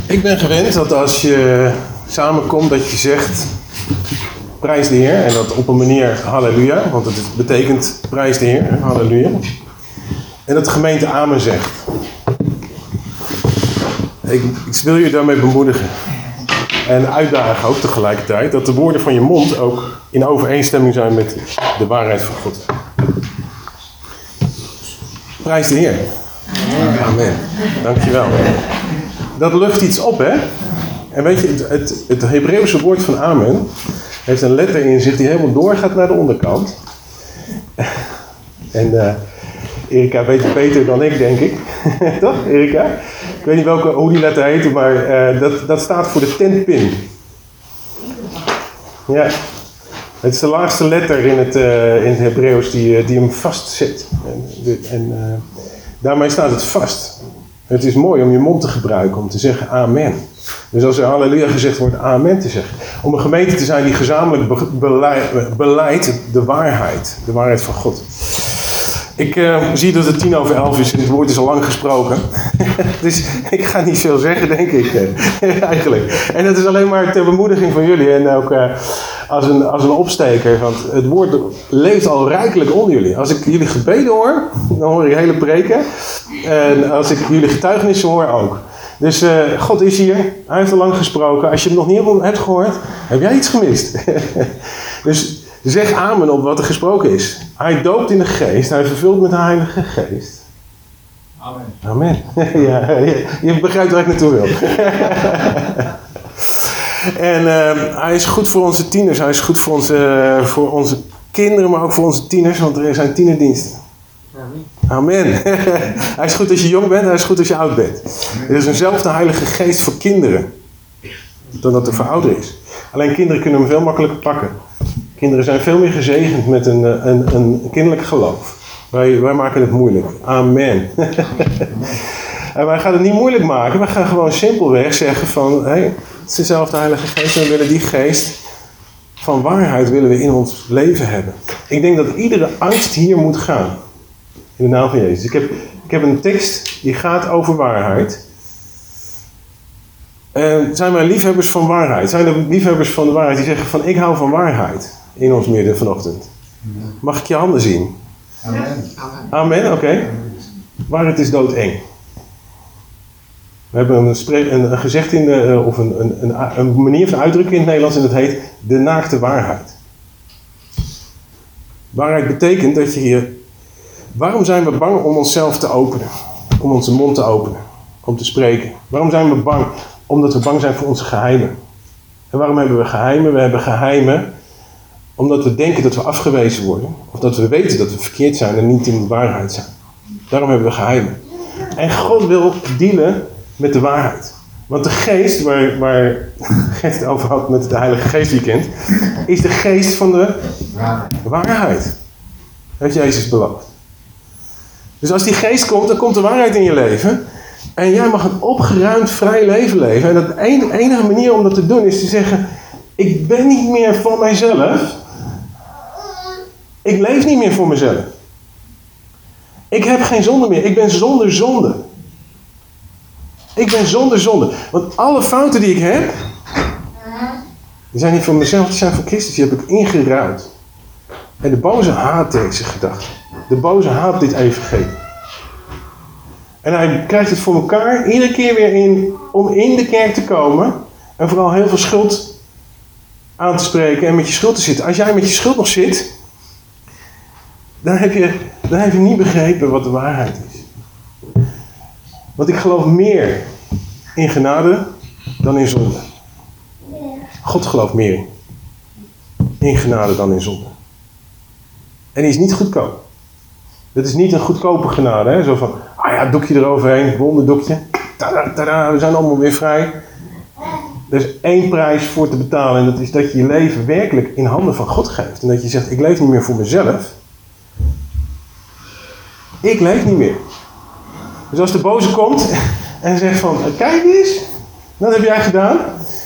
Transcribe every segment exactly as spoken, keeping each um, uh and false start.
Ik ben gewend dat als je samenkomt dat je zegt prijs de Heer en dat op een manier halleluja, want het betekent prijs de Heer, halleluja. En dat de gemeente amen zegt. Ik, ik wil je daarmee bemoedigen en uitdagen ook tegelijkertijd dat de woorden van je mond ook in overeenstemming zijn met de waarheid van God. Prijs de Heer. Amen. Dankjewel. Dat lucht iets op, hè? En weet je, het, het, het Hebreeuwse woord van amen heeft een letter in zich die helemaal doorgaat naar de onderkant. En uh, Erika weet het beter dan ik, denk ik. Toch, Erika? Ik weet niet welke, hoe die letter heet, maar uh, dat, dat staat voor de tentpin. Ja. Het is de laagste letter in het, uh, in het Hebreeuws die, die hem vastzet. En, en uh, daarmee staat het vast. Het is mooi om je mond te gebruiken, om te zeggen amen. Dus als er halleluja gezegd wordt, amen te zeggen. Om een gemeente te zijn die gezamenlijk be- beleid, beleidt de waarheid. De waarheid van God. Ik uh, zie dat het tien over elf is en het woord is al lang gesproken. Dus ik ga niet veel zeggen, denk ik. Eigenlijk. En dat is alleen maar ter bemoediging van jullie. En ook uh, als, een, als een opsteker. Want het woord leeft al rijkelijk onder jullie. Als ik jullie gebeden hoor, dan hoor ik hele preken. En als ik jullie getuigenissen hoor ook. Dus uh, God is hier. Hij heeft al lang gesproken. Als je het nog niet hebt gehoord, heb jij iets gemist. Dus zeg amen op wat er gesproken is. Hij doopt in de geest. Hij vervult met de Heilige Geest. Amen. Amen. Ja, je, je begrijpt waar ik naartoe wil. En uh, hij is goed voor onze tieners. Hij is goed voor onze, uh, voor onze kinderen, maar ook voor onze tieners. Want er zijn tienerdiensten. Amen. Hij is goed als je jong bent. Hij is goed als je oud bent. Er is eenzelfde Heilige Geest voor kinderen. Dan dat er voor ouderen is. Alleen kinderen kunnen hem veel makkelijker pakken. Kinderen zijn veel meer gezegend met een, een, een kinderlijk geloof. Wij, wij maken het moeilijk. Amen. En wij gaan het niet moeilijk maken. Wij gaan gewoon simpelweg zeggen van... Hey, het is dezelfde Heilige Geest en we willen die geest van waarheid willen we in ons leven hebben. Ik denk dat iedere angst hier moet gaan. In de naam van Jezus. Ik heb, ik heb een tekst die gaat over waarheid. Uh, zijn wij liefhebbers van waarheid? Zijn er liefhebbers van de waarheid die zeggen van ik hou van waarheid in ons midden vanochtend? Mag ik je handen zien? Amen. Amen, oké. Okay. Waarheid is doodeng. We hebben een, spre- een, een gezegd in de, uh, of een, een, een, een manier van uitdrukken in het Nederlands en dat heet de naakte waarheid. Waarheid betekent dat je hier... Waarom zijn we bang om onszelf te openen? Om onze mond te openen. Om te spreken. Waarom zijn we bang? Omdat we bang zijn voor onze geheimen. En waarom hebben we geheimen? We hebben geheimen omdat we denken dat we afgewezen worden. Of dat we weten dat we verkeerd zijn en niet in de waarheid zijn. Daarom hebben we geheimen. En God wil dealen met de waarheid. Want de geest, waar, waar Gert het over had met de Heilige Geest weekend, is de geest van de waarheid. Heeft Jezus beloofd. Dus als die geest komt, dan komt de waarheid in je leven. En jij mag een opgeruimd, vrij leven leven. En de enige manier om dat te doen is te zeggen... Ik ben niet meer van mijzelf. Ik leef niet meer voor mezelf. Ik heb geen zonde meer. Ik ben zonder zonde. Ik ben zonder zonde. Want alle fouten die ik heb... Die zijn niet van mezelf, die zijn van Christus. Die heb ik ingeruild. En de boze haat deze gedachte. De boze haat dit evangelie. En hij krijgt het voor elkaar, iedere keer weer in, om in de kerk te komen. En vooral heel veel schuld aan te spreken en met je schuld te zitten. Als jij met je schuld nog zit, dan heb je, dan heb je niet begrepen wat de waarheid is. Want ik geloof meer in genade dan in zonde. God gelooft meer in genade dan in zonde. En die is niet goedkoop. Dat is niet een goedkope genade. Hè? Zo van, ah ja, doekje eroverheen, wonderdoekje. Tada, tada, we zijn allemaal weer vrij. Er is één prijs voor te betalen. En dat is dat je je leven werkelijk in handen van God geeft. En dat je zegt, ik leef niet meer voor mezelf. Ik leef niet meer. Dus als de boze komt en zegt van, kijk eens, wat heb jij gedaan?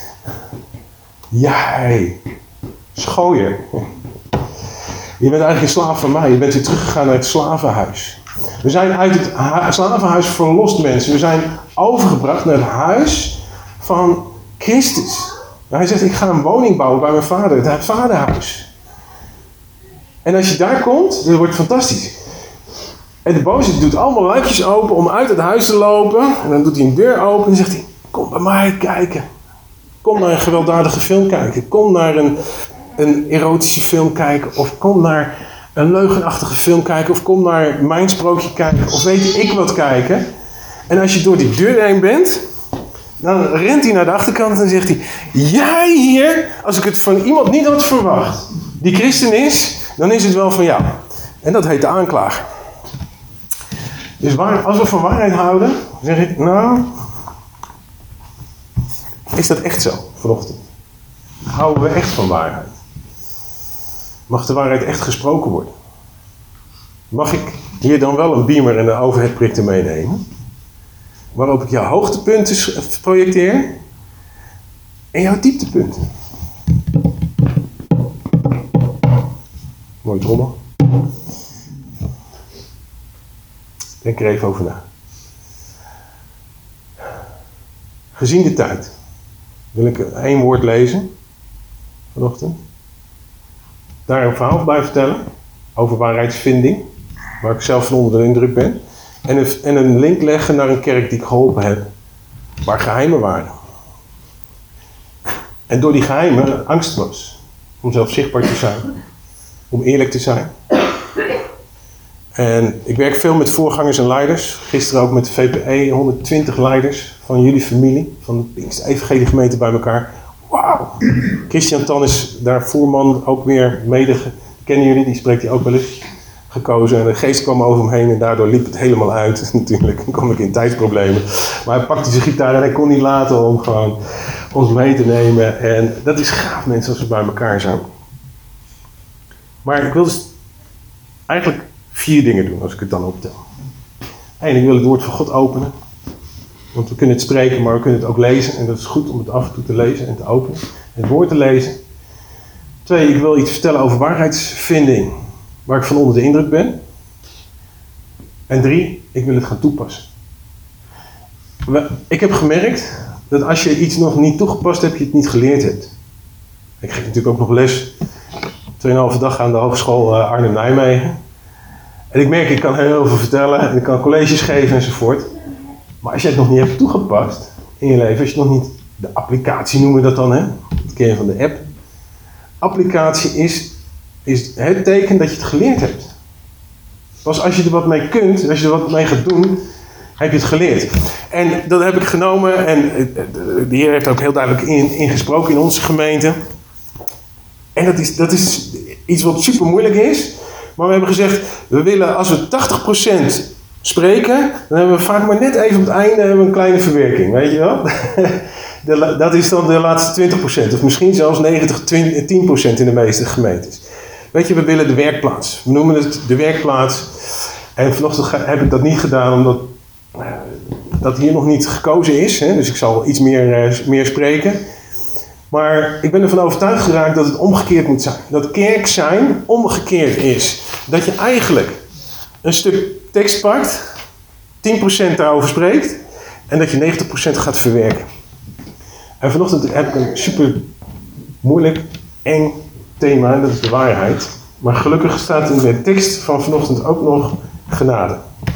Jij, schooier. Je bent eigenlijk een slaaf van mij. Je bent weer teruggegaan naar het slavenhuis. We zijn uit het ha- slavenhuis verlost, mensen. We zijn overgebracht naar het huis van Christus. Hij zegt, ik ga een woning bouwen bij mijn vader, het vaderhuis. En als je daar komt, dan wordt het fantastisch. En de boze doet allemaal luikjes open om uit het huis te lopen. En dan doet hij een deur open en zegt hij, kom bij mij kijken. Kom naar een gewelddadige film kijken. Kom naar een, een erotische film kijken. Of kom naar een leugenachtige film kijken. Of kom naar mijn sprookje kijken. Of weet ik wat kijken. En als je door die deur heen bent, dan rent hij naar de achterkant en zegt hij, jij hier, als ik het van iemand niet had verwacht, die christen is, dan is het wel van jou. En dat heet de aanklager. Dus waar, als we van waarheid houden, zeg ik, nou, is dat echt zo vanochtend? Houden we echt van waarheid? Mag de waarheid echt gesproken worden? Mag ik hier dan wel een beamer en een overheadprojector meenemen? Waarop ik jouw hoogtepunten projecteer en jouw dieptepunten. Mooi trommel. Denk er even over na. Gezien de tijd wil ik één woord lezen vanochtend. Daar een verhaal bij vertellen over waarheidsvinding, waar ik zelf van onder de indruk ben. En een, en een link leggen naar een kerk die ik geholpen heb, waar geheimen waren. En door die geheimen angst was om zelf zichtbaar te zijn, om eerlijk te zijn. En ik werk veel met voorgangers en leiders. Gisteren ook met de V P E, honderdtwintig leiders van jullie familie, van de Pinkster Evangelie gemeente bij elkaar. Wauw! Christian Tan is daar voorman ook weer mede, kennen jullie, die spreekt hij ook wel eens, gekozen. En de geest kwam over hem heen en daardoor liep het helemaal uit. Natuurlijk, dan kwam ik in tijdsproblemen. Maar hij pakte zijn gitaar en hij kon niet laten om gewoon ons mee te nemen. En dat is gaaf, mensen, als we bij elkaar zijn. Maar ik wil dus eigenlijk vier dingen doen, als ik het dan optel. Eén, ik wil het woord van God openen. Want we kunnen het spreken, maar we kunnen het ook lezen. En dat is goed om het af en toe te lezen en te openen. En het woord te lezen. Twee, ik wil iets vertellen over waarheidsvinding, waar ik van onder de indruk ben. En drie, ik wil het gaan toepassen. Ik heb gemerkt dat als je iets nog niet toegepast hebt, je het niet geleerd hebt. Ik geef natuurlijk ook nog les. Tweeënhalve dag aan de Hogeschool Arnhem-Nijmegen. En ik merk, ik kan heel veel vertellen en ik kan colleges geven enzovoort. Maar als je het nog niet hebt toegepast in je leven, als je nog niet de applicatie noemen we dat dan, hè? Dat ken je van de app. Applicatie is, is het teken dat je het geleerd hebt. Pas als je er wat mee kunt, als je er wat mee gaat doen, heb je het geleerd. En dat heb ik genomen en de Heer heeft ook heel duidelijk in, ingesproken in onze gemeente. En dat is, dat is iets wat super moeilijk is. Maar we hebben gezegd, we willen als we tachtig procent spreken, dan hebben we vaak maar net even op het einde hebben we een kleine verwerking, weet je wel? De, dat is dan de laatste twintig procent, of misschien zelfs negentig, twintig, tien procent in de meeste gemeentes. Weet je, we willen de werkplaats. We noemen het de werkplaats. En vanochtend heb ik dat niet gedaan, omdat uh, dat hier nog niet gekozen is. Hè? Dus ik zal iets meer, uh, meer spreken. Maar ik ben ervan overtuigd geraakt dat het omgekeerd moet zijn. Dat kerk zijn omgekeerd is. Dat je eigenlijk een stuk tekst pakt, tien procent daarover spreekt en dat je negentig procent gaat verwerken. En vanochtend heb ik een super moeilijk, eng thema, en dat is de waarheid. Maar gelukkig staat in de tekst van vanochtend ook nog genade.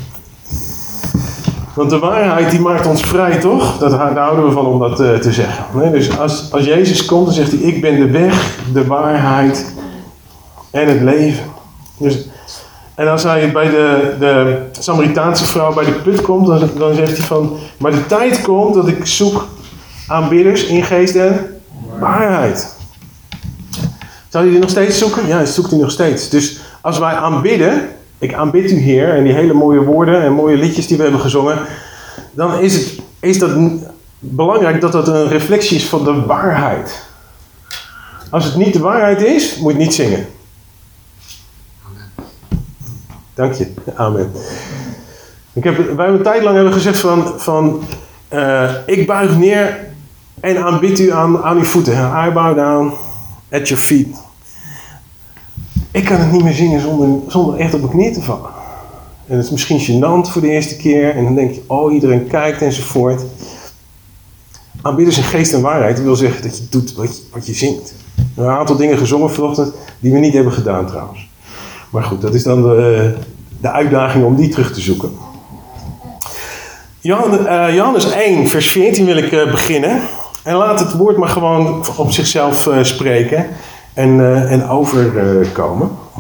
Want de waarheid die maakt ons vrij, toch? Dat, daar houden we van om dat uh, te zeggen. Nee, dus als, als Jezus komt, dan zegt hij, ik ben de weg, de waarheid en het leven. Dus, en als hij bij de, de Samaritaanse vrouw bij de put komt, dan, dan zegt hij van, maar de tijd komt dat ik zoek aanbidders in geest en waarheid. Zou hij die nog steeds zoeken? Ja, hij zoekt die nog steeds. Dus als wij aanbidden, ik aanbid u Heer, en die hele mooie woorden en mooie liedjes die we hebben gezongen, dan is, het, is dat belangrijk dat dat een reflectie is van de waarheid. Als het niet de waarheid is, moet je niet zingen. Dank je. Amen. Ik heb, wij hebben een tijd lang hebben gezegd van, van uh, ik buig neer en aanbid u aan, aan uw voeten. I bow down at your feet. Ik kan het niet meer zingen zonder, zonder echt op mijn knieën te vallen. En het is misschien gênant voor de eerste keer. En dan denk je, oh, iedereen kijkt enzovoort. aanbidders in geest en waarheid, dat wil zeggen dat je doet wat je, wat je zingt. We hebben een aantal dingen gezongen vanochtend die we niet hebben gedaan trouwens. Maar goed, dat is dan de, de uitdaging om die terug te zoeken. Johannes één, vers veertien wil ik uh, beginnen. En laat het woord maar gewoon op zichzelf uh, spreken en, uh, en overkomen. Uh,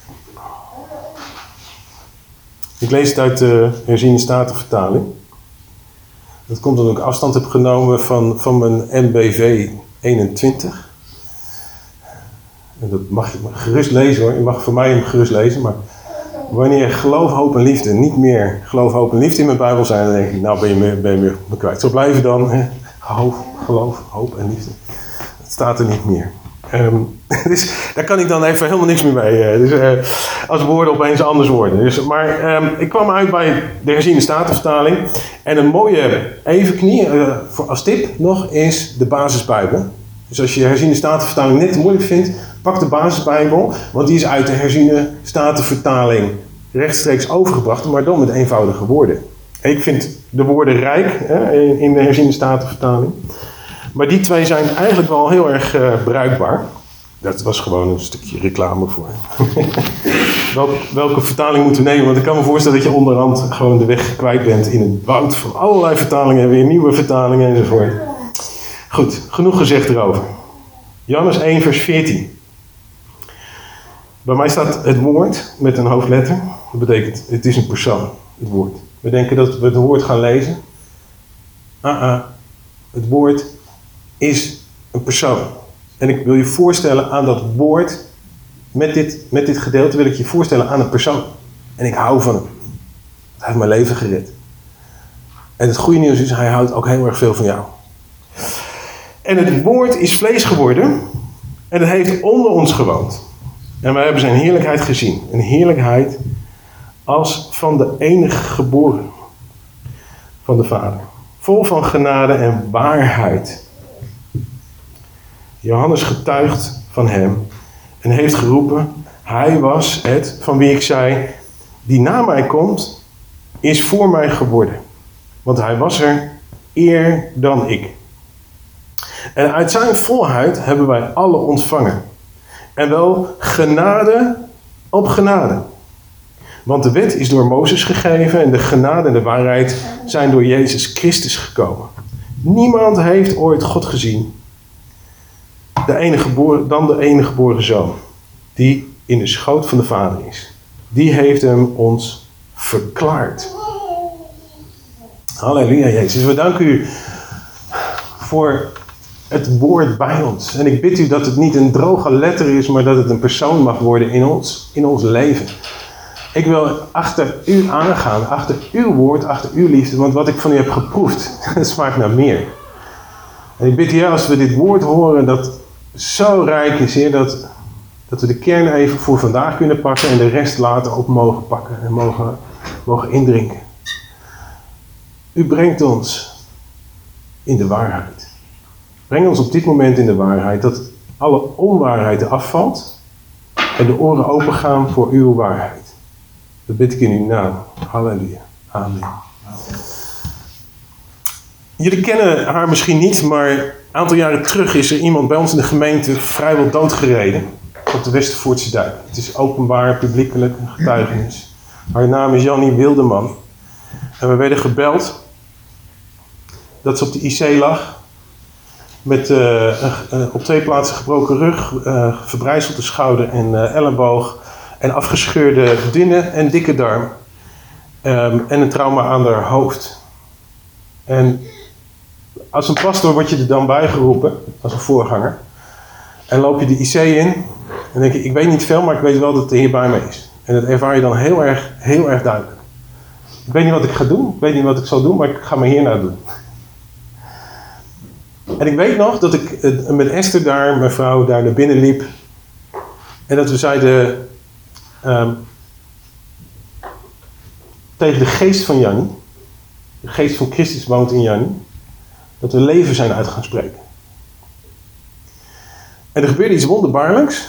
ik lees het uit de herziene statenvertaling. Dat komt omdat ik afstand heb genomen van, van mijn M B V eenentwintig. En dat mag je gerust lezen hoor. Je mag voor mij hem gerust lezen. Maar wanneer geloof, hoop en liefde niet meer geloof, hoop en liefde in mijn Bijbel zijn, dan denk ik, nou ben je me, ben je me, me kwijt. Zo blijven dan hè? Geloof, geloof, hoop en liefde. Het staat er niet meer. Um, dus daar kan ik dan even helemaal niks meer mee. Uh, dus, uh, als woorden opeens anders worden. Dus, maar um, ik kwam uit bij de herziene statenvertaling. En een mooie evenknie, uh, voor als tip nog, is de basisbijbel. Dus als je de herziene statenvertaling net te moeilijk vindt, pak de basisbijbel. Want die is uit de herziene statenvertaling rechtstreeks overgebracht, maar dan met eenvoudige woorden. En ik vind de woorden rijk hè, in de herziene statenvertaling. Maar die twee zijn eigenlijk wel heel erg uh, bruikbaar. Dat was gewoon een stukje reclame voor. Wel, welke vertaling moeten we nemen? Want ik kan me voorstellen dat je onderhand gewoon de weg kwijt bent in het woud van allerlei vertalingen en weer nieuwe vertalingen enzovoort. Goed, genoeg gezegd erover. Johannes één vers veertien. Bij mij staat het woord met een hoofdletter. Dat betekent, het is een persoon, het woord. We denken dat we het woord gaan lezen. Ah, ah. Het woord is een persoon. En ik wil je voorstellen aan dat woord, met dit, met dit gedeelte wil ik je voorstellen aan een persoon. En ik hou van hem. Hij heeft mijn leven gered. En het goede nieuws is, hij houdt ook heel erg veel van jou. En het woord is vlees geworden en het heeft onder ons gewoond. En wij hebben zijn heerlijkheid gezien. Een heerlijkheid als van de enige geboren van de Vader. Vol van genade en waarheid. Johannes getuigt van hem en heeft geroepen, hij was het van wie ik zei, die na mij komt, is voor mij geworden. Want hij was er eer dan ik. En uit zijn volheid hebben wij alle ontvangen. En wel genade op genade. Want de wet is door Mozes gegeven en de genade en de waarheid zijn door Jezus Christus gekomen. Niemand heeft ooit God gezien de enige geboren, dan de enige geboren zoon, die in de schoot van de Vader is. Die heeft hem ons verklaard. Halleluja, Jezus. We danken u voor het woord bij ons. En ik bid u dat het niet een droge letter is, maar dat het een persoon mag worden in ons, in ons leven. Ik wil achter u aangaan, achter uw woord, achter uw liefde, want wat ik van u heb geproefd, dat smaakt naar meer. En ik bid u, als we dit woord horen, dat zo rijk is, Heer, dat, dat we de kern even voor vandaag kunnen pakken en de rest later op mogen pakken en mogen, mogen indrinken. U brengt ons in de waarheid. Breng ons op dit moment in de waarheid, dat alle onwaarheid afvalt en de oren opengaan voor uw waarheid. Dat bid ik in uw naam. Halleluja. Amen. Jullie kennen haar misschien niet, maar een aantal jaren terug is er iemand bij ons in de gemeente vrijwel doodgereden op de Westervoortse Dijk. Het is openbaar, publiekelijk, een getuigenis. Haar naam is Jannie Wildeman. En we werden gebeld dat ze op de I C lag met uh, uh, op twee plaatsen gebroken rug, uh, verbrijzelde schouder en uh, elleboog en afgescheurde dunne en dikke darm um, en een trauma aan haar hoofd. En als een pastoor word je er dan bij geroepen, als een voorganger. En loop je de I C in en denk je, ik weet niet veel, maar ik weet wel dat de Heer bij me is. En dat ervaar je dan heel erg, heel erg duidelijk. Ik weet niet wat ik ga doen, ik weet niet wat ik zal doen, maar ik ga me hiernaar doen. En ik weet nog dat ik met Esther daar, mijn vrouw, daar naar binnen liep. En dat we zeiden um, tegen de geest van Jannie, de geest van Christus woont in Jannie, dat we leven zijn uit gaan spreken. En er gebeurde iets wonderbaarlijks.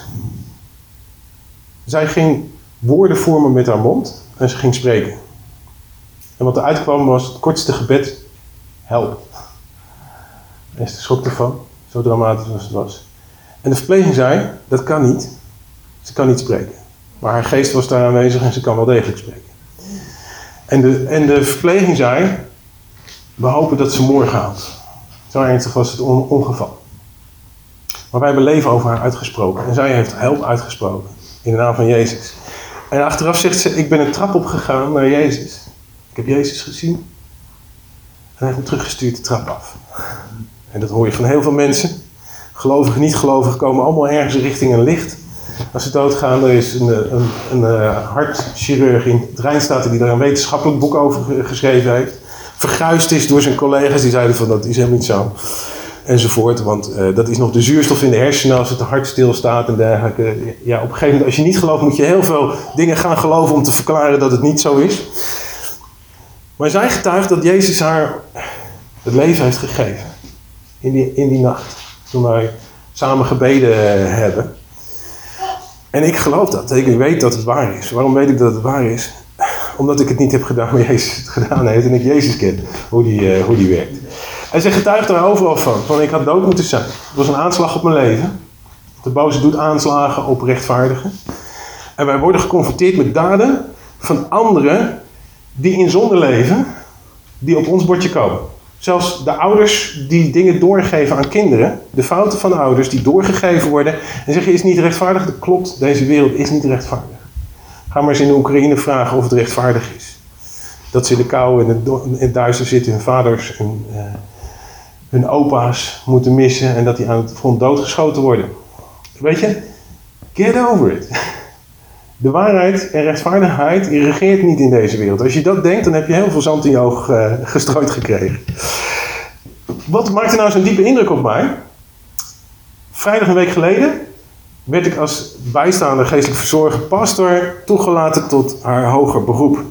Zij ging woorden vormen met haar mond en ze ging spreken. En wat eruit kwam was het kortste gebed, help. Esther schrok ervan, zo dramatisch als het was. En de verpleging zei, dat kan niet. Ze kan niet spreken. Maar haar geest was daar aanwezig en ze kan wel degelijk spreken. En de, en de verpleging zei, we hopen dat ze morgen haalt. Zo ernstig was het on, ongeval. Maar wij hebben leven over haar uitgesproken. En zij heeft help uitgesproken. In de naam van Jezus. En achteraf zegt ze, ik ben een trap opgegaan naar Jezus. Ik heb Jezus gezien. En hij heeft me teruggestuurd de trap af. En dat hoor je van heel veel mensen. Gelovigen, niet-gelovigen komen allemaal ergens richting een licht. Als ze doodgaan, er is een, een, een, een hartchirurg in het Rijnstaten die daar een wetenschappelijk boek over geschreven heeft. Verguisd is door zijn collega's, die zeiden van dat is helemaal niet zo. Enzovoort, want uh, dat is nog de zuurstof in de hersenen als het hart stilstaat en dergelijke. Ja, op een gegeven moment, als je niet gelooft, moet je heel veel dingen gaan geloven om te verklaren dat het niet zo is. Maar zij getuigt dat Jezus haar het leven heeft gegeven. In die, in die nacht, toen wij samen gebeden hebben. En ik geloof dat. Ik weet dat het waar is. Waarom weet ik dat het waar is? Omdat ik het niet heb gedaan, maar Jezus het gedaan heeft. En ik Jezus ken, hoe die, uh, hoe die werkt. En ze getuigt er overal van. Van ik had dood moeten zijn. Het was een aanslag op mijn leven. De boze doet aanslagen op rechtvaardigen. En wij worden geconfronteerd met daden van anderen die in zonde leven. Die op ons bordje komen. Zelfs de ouders die dingen doorgeven aan kinderen. De fouten van ouders die doorgegeven worden. En zeggen, is niet rechtvaardig? Dat klopt, deze wereld is niet rechtvaardig. Ga maar eens in de Oekraïne vragen of het rechtvaardig is. Dat ze in de kou en het, in het duister zitten. Hun vaders en uh, hun opa's moeten missen. En dat die aan het front doodgeschoten worden. Weet je, get over it. De waarheid en rechtvaardigheid die regeert niet in deze wereld. Als je dat denkt, dan heb je heel veel zand in je oog uh, gestrooid gekregen. Wat maakte nou zo'n diepe indruk op mij? Vrijdag een week geleden werd ik als bijstaande geestelijk verzorger pastor toegelaten tot haar hoger beroep.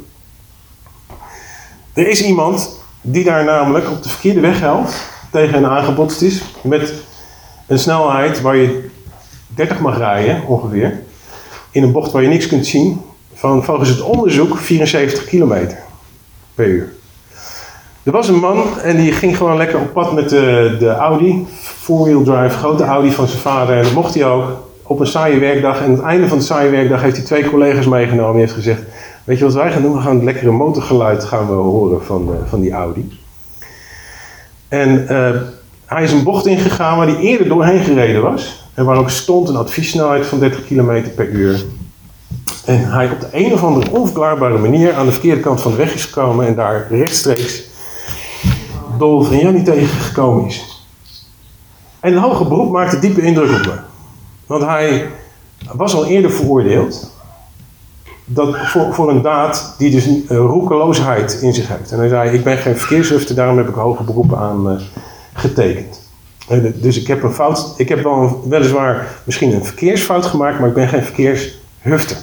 Er is iemand die daar namelijk op de verkeerde weg helpt, tegen hen aangebotst is, met een snelheid waar je dertig mag rijden ongeveer. In een bocht waar je niks kunt zien, van volgens het onderzoek vierenzeventig kilometer per uur. Er was een man en die ging gewoon lekker op pad met de, de Audi, four-wheel drive, grote Audi van zijn vader. En dat mocht hij ook op een saaie werkdag. En aan het einde van de saaie werkdag heeft hij twee collega's meegenomen. Die heeft gezegd, weet je wat wij gaan doen? We gaan het lekkere motorgeluid gaan we horen van, de, van die Audi. En uh, hij is een bocht ingegaan waar hij eerder doorheen gereden was. En waar ook stond een adviessnelheid van dertig kilometer per uur. En hij op de een of andere onverklaarbare manier aan de verkeerde kant van de weg is gekomen. En daar rechtstreeks Dolf en Jannie tegengekomen is. En het hoge beroep maakte diepe indruk op me. Want hij was al eerder veroordeeld. Dat voor, voor een daad die dus uh, roekeloosheid in zich heeft. En hij zei, ik ben geen verkeershufter, daarom heb ik hoge beroepen aan uh, getekend. Dus ik heb een fout, ik heb wel een, weliswaar misschien een verkeersfout gemaakt, maar ik ben geen verkeershufter.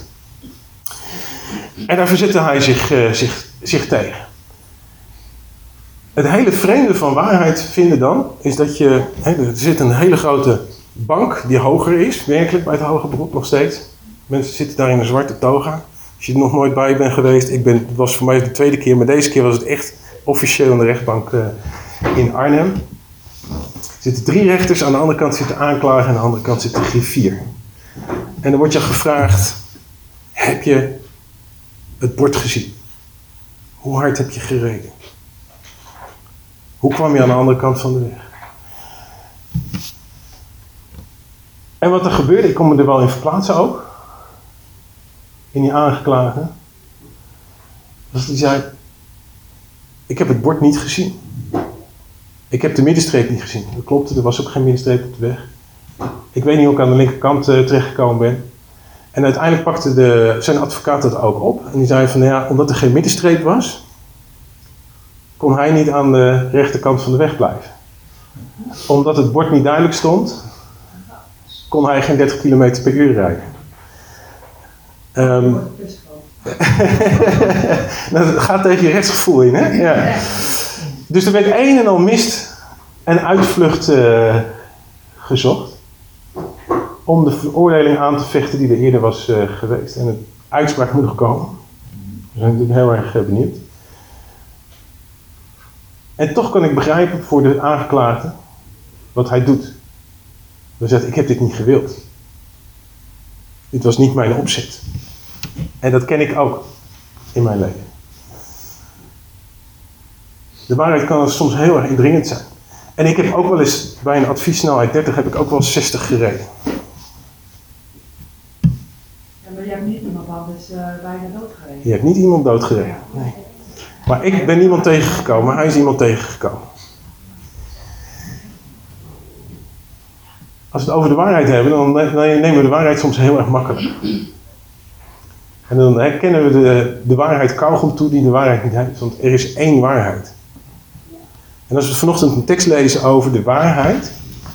En daar verzette hij zich, uh, zich, zich tegen. Het hele vreemde van waarheid vinden dan, is dat je, hè, er zit een hele grote bank die hoger is, werkelijk bij het hoger beroep nog steeds. Mensen zitten daar in een zwarte toga. Als je er nog nooit bij bent geweest, ik ben, het was voor mij de tweede keer, maar deze keer was het echt officieel in de rechtbank uh, in Arnhem. Er zitten drie rechters, aan de andere kant zit de aanklager en aan de andere kant zit de griffier. En dan wordt je gevraagd, heb je het bord gezien? Hoe hard heb je gereden? Hoe kwam je aan de andere kant van de weg? En wat er gebeurde, ik kon me er wel in verplaatsen ook. In die aangeklaagde. Dus die zei, ik heb het bord niet gezien. Ik heb de middenstreep niet gezien. Dat klopte, er was ook geen middenstreep op de weg. Ik weet niet hoe ik aan de linkerkant uh, terechtgekomen ben. En uiteindelijk pakte de, zijn advocaat dat ook op. En die zei van, ja, omdat er geen middenstreep was, kon hij niet aan de rechterkant van de weg blijven. Omdat het bord niet duidelijk stond, kon hij geen dertig kilometer per uur rijden. Um, dat gaat tegen je rechtsgevoel in, hè? Ja. Dus er werd een en al mist en uitvlucht uh, gezocht. Om de veroordeling aan te vechten die er eerder was uh, geweest. En de uitspraak moet nog komen. We zijn natuurlijk heel erg uh, benieuwd. En toch kan ik begrijpen voor de aangeklaagde wat hij doet. Dan zegt, ik heb dit niet gewild. Dit was niet mijn opzet. En dat ken ik ook in mijn leven. De waarheid kan soms heel erg indringend zijn. En ik heb ook wel eens bij een adviessnelheid dertig heb ik ook wel zestig gereden. Ja, maar je hebt niet iemand anders uh, bijna doodgereden. Je hebt niet iemand doodgereden. Nee. Maar ik ben niemand tegengekomen, maar hij is iemand tegengekomen. Als we het over de waarheid hebben, dan nemen we de waarheid soms heel erg makkelijk. En dan herkennen we de, de waarheid kauwgom toe die de waarheid niet heeft. Want er is één waarheid. En als we vanochtend een tekst lezen over de waarheid,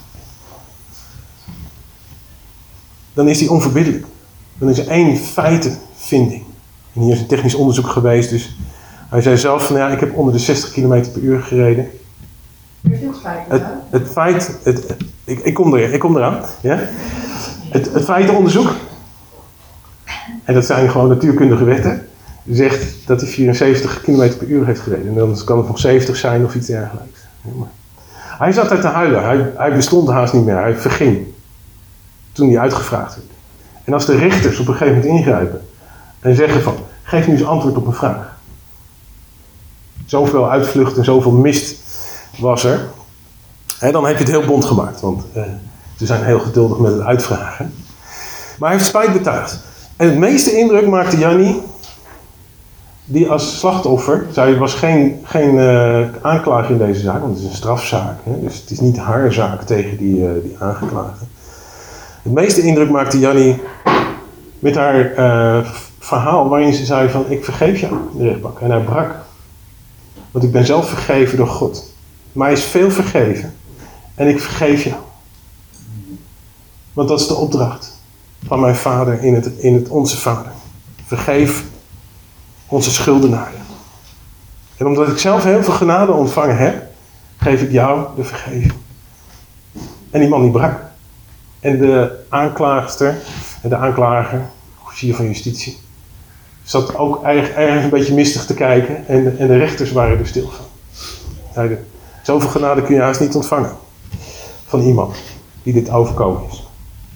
dan is die onverbiddelijk. Dan is er één feitenvinding. En hier is een technisch onderzoek geweest, dus hij zei zelf van ja, ik heb onder de zestig kilometer per uur gereden. Het, het feit, het, het, ik, ik, kom er, ik kom eraan, ja? het, het feitenonderzoek, en dat zijn gewoon natuurkundige wetten, zegt dat hij vierenzeventig kilometer per uur heeft gereden. En dan kan het nog zeventig zijn of iets dergelijks. Hij zat daar te huilen, hij, hij bestond haast niet meer, hij verging toen hij uitgevraagd werd. En als de rechters op een gegeven moment ingrijpen en zeggen van, geef nu eens antwoord op een vraag. Zoveel uitvlucht en zoveel mist was er. He, dan heb je het heel bond gemaakt, want uh, ze zijn heel geduldig met het uitvragen. Maar hij heeft spijt betuigd. En het meeste indruk maakte Jannie, die als slachtoffer, zij was geen, geen uh, aanklager in deze zaak, want het is een strafzaak. Hè, dus het is niet haar zaak tegen die, uh, die aangeklaagde. Het meeste indruk maakte Jannie met haar uh, verhaal waarin ze zei van, ik vergeef jou, de rechtbank. En hij brak. Want ik ben zelf vergeven door God. Mij is veel vergeven. En ik vergeef jou. Want dat is de opdracht van mijn vader in het, in het Onze Vader. Vergeef onze schuldenaren. En omdat ik zelf heel veel genade ontvangen heb, geef ik jou de vergeving. En die man die brak. En de aanklaagster, de aanklager, officier van justitie, zat ook erg, erg een beetje mistig te kijken. En de, en de rechters waren er stil van. Zeiden, zoveel genade kun je haast niet ontvangen. Van iemand die dit overkomen is.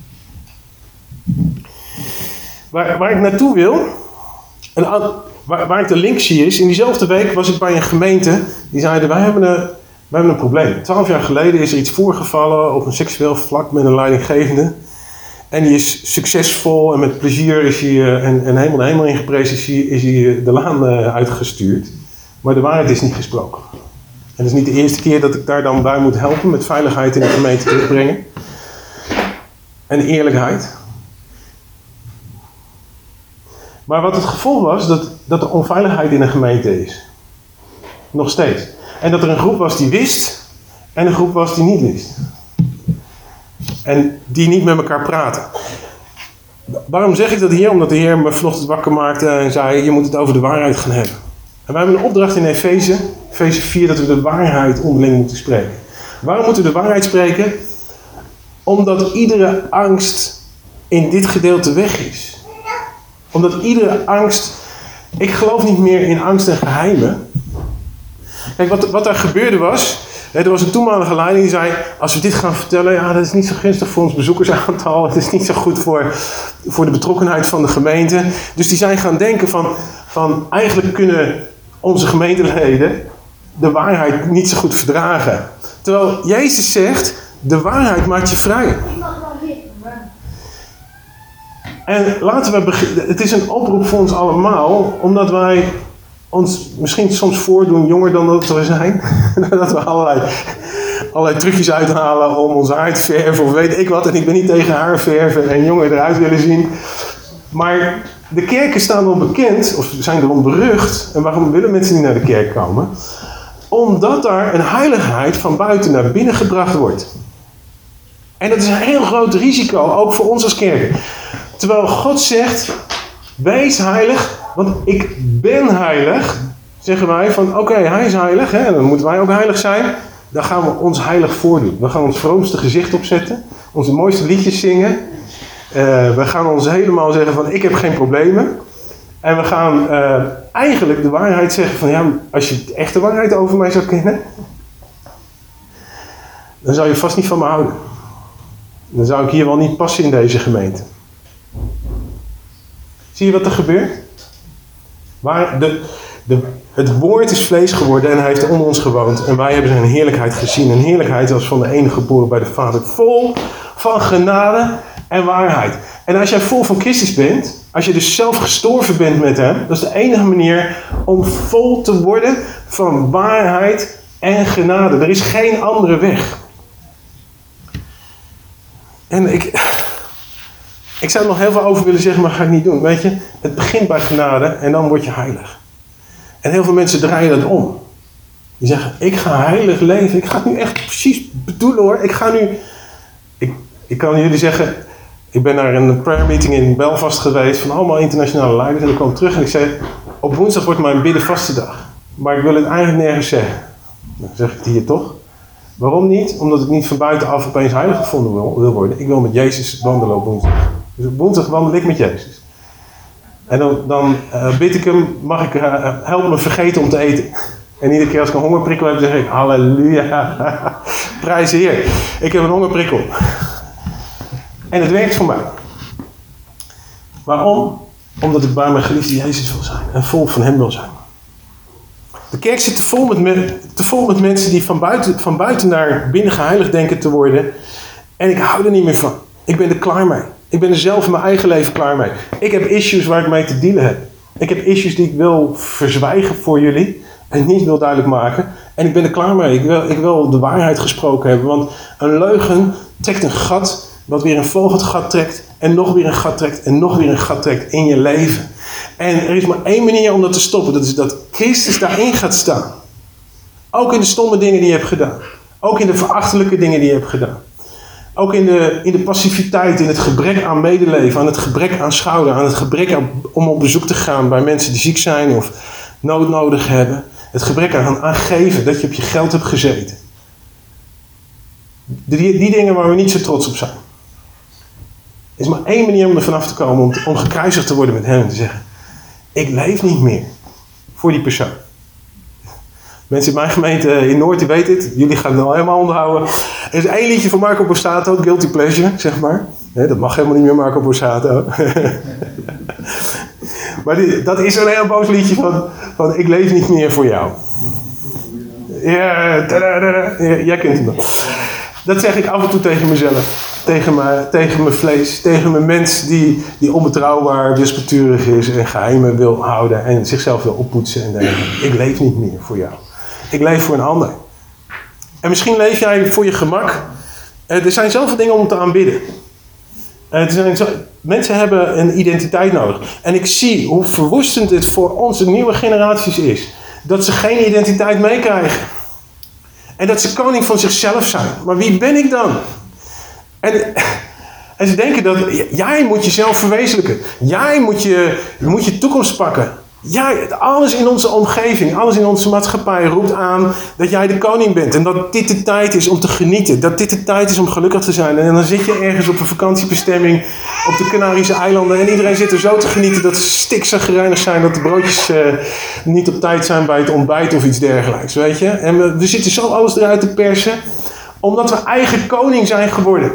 Waar, waar ik naartoe wil, en waar, waar ik de link zie is, in diezelfde week was ik bij een gemeente, die zeiden, wij hebben een, wij hebben een probleem. Twaalf jaar geleden is er iets voorgevallen op een seksueel vlak met een leidinggevende. En die is succesvol en met plezier is hij, en, en helemaal de hemel ingeprezen, is hij, is hij de laan uitgestuurd. Maar de waarheid is niet gesproken. En het is niet de eerste keer dat ik daar dan bij moet helpen met veiligheid in de gemeente terugbrengen. En eerlijkheid. Maar wat het gevolg was, dat, dat er onveiligheid in een gemeente is. Nog steeds. En dat er een groep was die wist en een groep was die niet wist. En die niet met elkaar praten. Waarom zeg ik dat hier? Omdat de Heer me vanochtend wakker maakte en zei, je moet het over de waarheid gaan hebben. En wij hebben een opdracht in Efeze, Efeze vier, dat we de waarheid onderling moeten spreken. Waarom moeten we de waarheid spreken? Omdat iedere angst in dit gedeelte weg is. Omdat iedere angst, ik geloof niet meer in angst en geheimen. Kijk, wat, wat daar gebeurde was, er was een toenmalige leiding die zei, als we dit gaan vertellen, ja, dat is niet zo gunstig voor ons bezoekersaantal. Het is niet zo goed voor, voor de betrokkenheid van de gemeente. Dus die zijn gaan denken van, van eigenlijk kunnen onze gemeenteleden de waarheid niet zo goed verdragen. Terwijl Jezus zegt, de waarheid maakt je vrij. En laten we beginnen. Het is een oproep voor ons allemaal, omdat wij ons misschien soms voordoen jonger dan dat we zijn. Dat we allerlei, allerlei trucjes uithalen om ons haar te verven of weet ik wat. En ik ben niet tegen haar verven en jonger eruit willen zien. Maar de kerken staan wel bekend, of zijn erom berucht. En waarom willen mensen niet naar de kerk komen? Omdat daar een heiligheid van buiten naar binnen gebracht wordt. En dat is een heel groot risico, ook voor ons als kerken. Terwijl God zegt, wees heilig, want ik ben heilig. Zeggen wij van, oké, okay, hij is heilig, hè, dan moeten wij ook heilig zijn. Dan gaan we ons heilig voordoen. We gaan ons vroomste gezicht opzetten, onze mooiste liedjes zingen. Uh, we gaan ons helemaal zeggen van, ik heb geen problemen. En we gaan uh, eigenlijk de waarheid zeggen van, ja, als je de echte waarheid over mij zou kennen. dan zou je vast niet van me houden. Dan zou ik hier wel niet passen in deze gemeente. Zie je wat er gebeurt? Waar de, de, het woord is vlees geworden en hij heeft onder ons gewoond. En wij hebben zijn heerlijkheid gezien. Een heerlijkheid als van de enige geboren bij de Vader. Vol van genade en waarheid. En als jij vol van Christus bent, als je dus zelf gestorven bent met hem, dat is de enige manier om vol te worden van waarheid en genade. Er is geen andere weg. En ik, ik zou er nog heel veel over willen zeggen, maar ga ik niet doen. Weet je, het begint bij genade en dan word je heilig. En heel veel mensen draaien dat om. Die zeggen, ik ga heilig leven. Ik ga het nu echt precies bedoelen hoor. Ik ga nu... Ik, ik kan jullie zeggen, ik ben naar een prayer meeting in Belfast geweest van allemaal internationale leiders. En ik kwam terug en ik zei, op woensdag wordt mijn biddenvaste dag. Maar ik wil het eigenlijk nergens zeggen. Dan zeg ik het hier toch. Waarom niet? Omdat ik niet van buitenaf opeens heilig gevonden wil, wil worden. Ik wil met Jezus wandelen op woensdag. Dus op woensdag wandel ik met Jezus. En dan, dan uh, bid ik hem, mag ik uh, helpen me vergeten om te eten. En iedere keer als ik een hongerprikkel heb, zeg ik, halleluja, prijs de Heer. Ik heb een hongerprikkel. En het werkt voor mij. Waarom? Omdat ik bij mijn geliefde Jezus wil zijn en vol van hem wil zijn. De kerk zit te vol met, me, te vol met mensen die van buiten, van buiten naar binnen geheiligd denken te worden. En ik hou er niet meer van. Ik ben er klaar mee. Ik ben er zelf in mijn eigen leven klaar mee. Ik heb issues waar ik mee te dealen heb. Ik heb issues die ik wil verzwijgen voor jullie. En niet wil duidelijk maken. En ik ben er klaar mee. Ik wil, ik wil de waarheid gesproken hebben. Want een leugen trekt een gat. Wat weer een volgend gat trekt. En nog weer een gat trekt. En nog weer een gat trekt in je leven. En er is maar één manier om dat te stoppen. Dat is dat Christus daarin gaat staan. Ook in de stomme dingen die je hebt gedaan. Ook in de verachtelijke dingen die je hebt gedaan. Ook in de, in de passiviteit, in het gebrek aan medeleven, aan het gebrek aan schouder, aan het gebrek aan, om op bezoek te gaan bij mensen die ziek zijn of nood nodig hebben. Het gebrek aan, aan geven, dat je op je geld hebt gezeten. Die, die dingen waar we niet zo trots op zijn. Er is maar één manier om er vanaf te komen, om, om gekruisigd te worden met hem en te zeggen, ik leef niet meer voor die persoon. Mensen in mijn gemeente in Noord, die weten het. Jullie gaan het al helemaal onderhouden. Er is één liedje van Marco Borsato, Guilty Pleasure, zeg maar. Nee, dat mag helemaal niet meer, Marco Borsato. Maar die, dat is een heel boos liedje van, van ik leef niet meer voor jou. Ja, tada, ja, jij kent hem dan. Dat zeg ik af en toe tegen mezelf. Tegen mijn, tegen mijn vlees. Tegen mijn mens die, die onbetrouwbaar, wispelturig is en geheimen wil houden. En zichzelf wil oppoetsen en denken, ik leef niet meer voor jou. Ik leef voor een ander. En misschien leef jij voor je gemak. Er zijn zoveel dingen om te aanbidden. Er zijn zo, mensen hebben een identiteit nodig. En ik zie hoe verwoestend het voor onze nieuwe generaties is. Dat ze geen identiteit meekrijgen. En dat ze koning van zichzelf zijn. Maar wie ben ik dan? En, en ze denken dat jij moet jezelf verwezenlijken. Jij moet je, moet je toekomst pakken. Jij, alles in onze omgeving, alles in onze maatschappij roept aan dat jij de koning bent. En dat dit de tijd is om te genieten. Dat dit de tijd is om gelukkig te zijn. En dan zit je ergens op een vakantiebestemming op de Canarische eilanden. En iedereen zit er zo te genieten dat ze stikzagrijnig zijn. Dat de broodjes uh, niet op tijd zijn bij het ontbijt of iets dergelijks. Weet je? En we, we zitten zo alles eruit te persen. Omdat we eigen koning zijn geworden.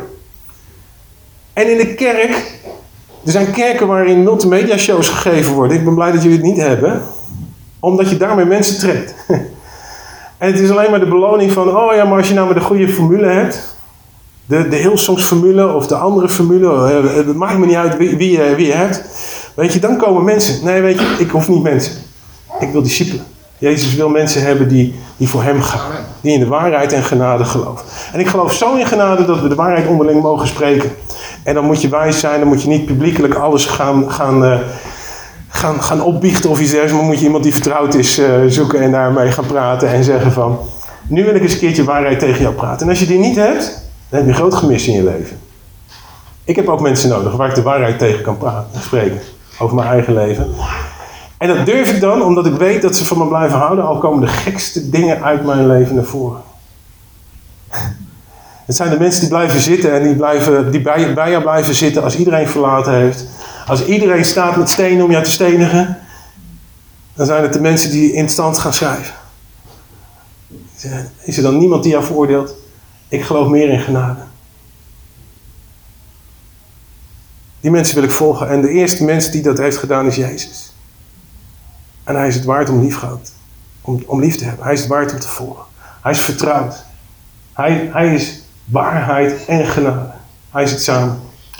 En in de kerk... Er zijn kerken waarin multimedia shows gegeven worden. Ik ben blij dat jullie het niet hebben. Omdat je daarmee mensen trekt. En het is alleen maar de beloning van... Oh ja, maar als je nou maar de goede formule hebt. De, de Hillsongs formule of de andere formule. Het maakt me niet uit wie, wie, je, wie je hebt. Weet je, dan komen mensen. Nee, weet je, ik hoef niet mensen. Ik wil discipelen. Jezus wil mensen hebben die, die voor hem gaan. Die in de waarheid en genade geloven. En ik geloof zo in genade dat we de waarheid onderling mogen spreken. En dan moet je wijs zijn, dan moet je niet publiekelijk alles gaan, gaan, uh, gaan, gaan opbiechten of iets dergelijks. Maar moet je iemand die vertrouwd is uh, zoeken en daarmee gaan praten en zeggen van... Nu wil ik eens een keertje waarheid tegen jou praten. En als je die niet hebt, dan heb je een groot gemis in je leven. Ik heb ook mensen nodig waar ik de waarheid tegen kan praten, spreken. Over mijn eigen leven. En dat durf ik dan, omdat ik weet dat ze van me blijven houden. Al komen de gekste dingen uit mijn leven naar voren. Het zijn de mensen die blijven zitten en die, blijven, die bij, bij jou blijven zitten als iedereen verlaten heeft. Als iedereen staat met stenen om jou te stenigen. Dan zijn het de mensen die in stand gaan schrijven. Is er dan niemand die jou veroordeelt? Ik geloof meer in genade. Die mensen wil ik volgen. En de eerste mens die dat heeft gedaan is Jezus. En hij is het waard om lief gehad. Om, om lief te hebben. Hij is het waard om te volgen. Hij is vertrouwd. Hij, hij is waarheid en genade. Hij is het samen.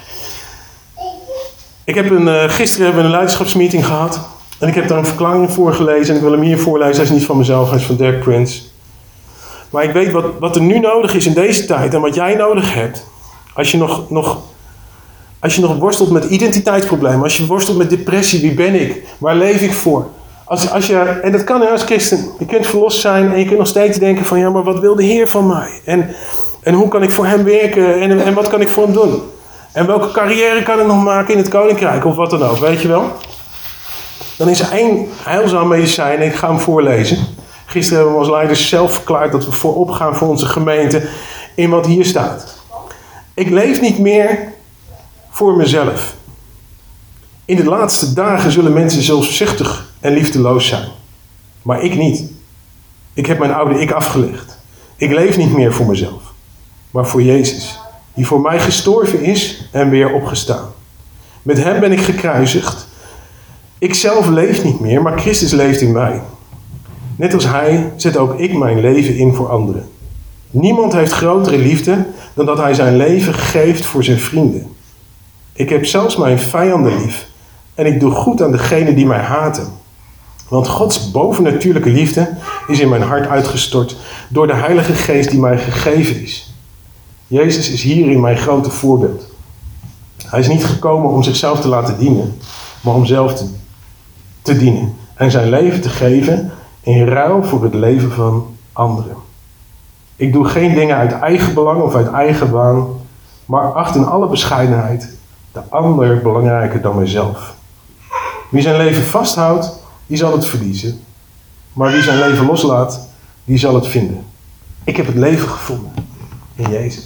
Ik heb een, uh, gisteren hebben we een leiderschapsmeeting gehad. En ik heb daar een verklaring voor gelezen. En ik wil hem hier voorlezen. Hij is niet van mezelf, hij is van Dirk Prince. Maar ik weet wat, wat er nu nodig is in deze tijd. En wat jij nodig hebt. Als je nog, nog, als je nog worstelt met identiteitsproblemen. Als je worstelt met depressie. Wie ben ik? Waar leef ik voor? Als, als je, en dat kan als christen. Je kunt verlost zijn. En je kunt nog steeds denken van. Ja, maar wat wil de Heer van mij? En, en hoe kan ik voor hem werken? En, en wat kan ik voor hem doen? En welke carrière kan ik nog maken in het koninkrijk? Of wat dan ook. Weet je wel? Dan is er één heilzaam medicijn. En ik ga hem voorlezen. Gisteren hebben we als leiders zelf verklaard dat we voorop gaan voor onze gemeente in wat hier staat. Ik leef niet meer voor mezelf. In de laatste dagen zullen mensen zelfzuchtig en liefdeloos zijn. Maar ik niet. Ik heb mijn oude ik afgelegd. Ik leef niet meer voor mezelf, maar voor Jezus, die voor mij gestorven is en weer opgestaan. Met hem ben ik gekruisigd. Ik zelf leef niet meer, maar Christus leeft in mij. Net als hij zet ook ik mijn leven in voor anderen. Niemand heeft grotere liefde dan dat hij zijn leven geeft voor zijn vrienden. Ik heb zelfs mijn vijanden lief en ik doe goed aan degenen die mij haten. Want Gods bovennatuurlijke liefde is in mijn hart uitgestort door de Heilige Geest die mij gegeven is. Jezus is hierin mijn grote voorbeeld. Hij is niet gekomen om zichzelf te laten dienen, maar om zelf te, te dienen en zijn leven te geven in ruil voor het leven van anderen. Ik doe geen dingen uit eigen belang of uit eigen waan, maar acht in alle bescheidenheid de ander belangrijker dan mijzelf. Wie zijn leven vasthoudt, die zal het verliezen. Maar wie zijn leven loslaat, die zal het vinden. Ik heb het leven gevonden in Jezus.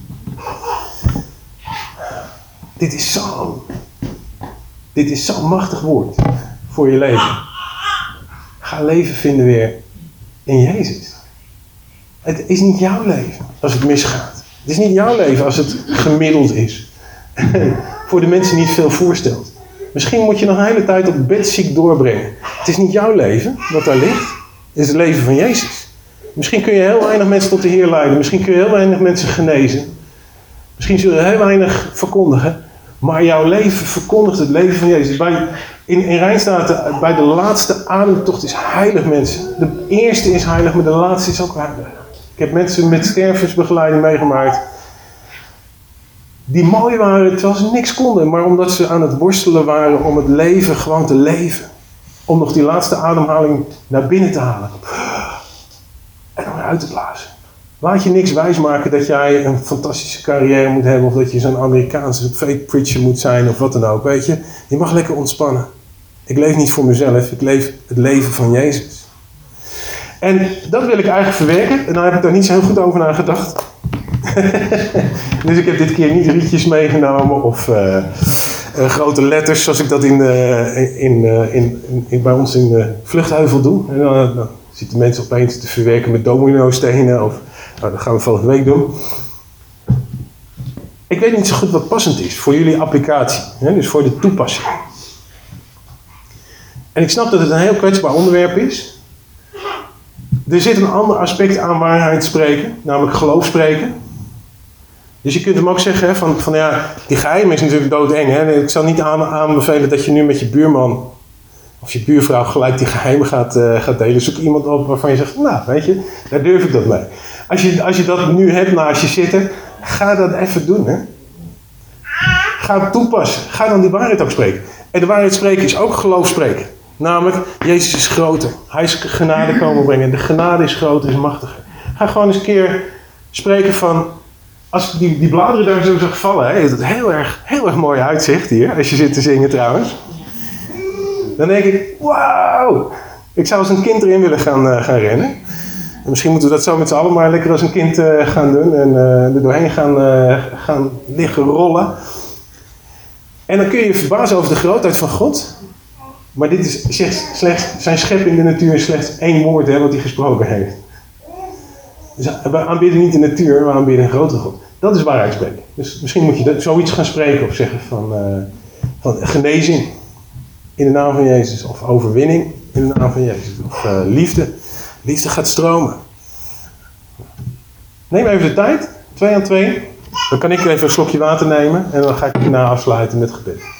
Dit is zo, dit is zo'n machtig woord voor je leven. Ga leven vinden weer in Jezus. Het is niet jouw leven als het misgaat. Het is niet jouw leven als het gemiddeld is. Voor de mensen niet veel voorstelt. Misschien moet je nog een hele tijd op bed ziek doorbrengen. Het is niet jouw leven wat daar ligt. Het is het leven van Jezus. Misschien kun je heel weinig mensen tot de Heer leiden. Misschien kun je heel weinig mensen genezen. Misschien zul je heel weinig verkondigen. Maar jouw leven verkondigt het leven van Jezus. Bij, in, in Rijn staat bij de laatste ademtocht is heilig, mensen. De eerste is heilig, maar de laatste is ook heilig. Ik heb mensen met stervensbegeleiding meegemaakt. Die mooi waren terwijl ze niks konden. Maar omdat ze aan het worstelen waren om het leven gewoon te leven. Om nog die laatste ademhaling naar binnen te halen. En dan weer uit te blazen. Laat je niks wijsmaken dat jij een fantastische carrière moet hebben. Of dat je zo'n Amerikaanse fake preacher moet zijn. Of wat dan ook. Weet je. Je mag lekker ontspannen. Ik leef niet voor mezelf. Ik leef het leven van Jezus. En dat wil ik eigenlijk verwerken. En daar heb ik daar niet zo heel goed over nagedacht. Dus ik heb dit keer niet rietjes meegenomen. Of uh, uh, grote letters. Zoals ik dat in, uh, in, uh, in, in, in, bij ons in de Vluchtheuvel doe. En dan, dan zitten mensen opeens te verwerken met domino-stenen. Of, nou, dat gaan we volgende week doen. Ik weet niet zo goed wat passend is voor jullie applicatie. Hè? Dus voor de toepassing. En ik snap dat het een heel kwetsbaar onderwerp is. Er zit een ander aspect aan waarheid spreken. Namelijk geloof spreken. Dus je kunt hem ook zeggen hè, van, van ja, die geheim is natuurlijk doodeng. Hè? Ik zal niet aan, aanbevelen dat je nu met je buurman of je buurvrouw gelijk die geheimen gaat, uh, gaat delen. Zoek iemand op waarvan je zegt, nou weet je, daar durf ik dat mee. Als je, als je dat nu hebt naast je zitten, ga dat even doen. Hè? Ga het toepassen. Ga dan die waarheid ook spreken. En de waarheid spreken is ook geloof spreken. Namelijk, Jezus is groter. Hij is genade komen brengen. De genade is groter, is machtiger. Ga gewoon eens een keer spreken van, als ik die, die bladeren daar zo zag vallen, hè, is het heel erg, heel erg mooi uitzicht hier, als je zit te zingen trouwens. Dan denk ik, wauw, ik zou als een kind erin willen gaan, uh, gaan rennen. En misschien moeten we dat zo met z'n allen maar lekker als een kind uh, gaan doen en uh, er doorheen gaan, uh, gaan liggen rollen. En dan kun je je verbazen over de grootheid van God. Maar dit is slechts, slechts, zijn schep in de natuur is slechts één woord hè, wat hij gesproken heeft. Dus we aanbidden niet de natuur, we aanbidden een grotere God. Dat is waarheid spreken. Dus misschien moet je dat, zoiets gaan spreken of zeggen van, uh, van genezing in de naam van Jezus. Of overwinning in de naam van Jezus. Of uh, liefde. Liefde gaat stromen. Neem even de tijd. Twee aan twee. Dan kan ik even een slokje water nemen. En dan ga ik daarna afsluiten met gebed.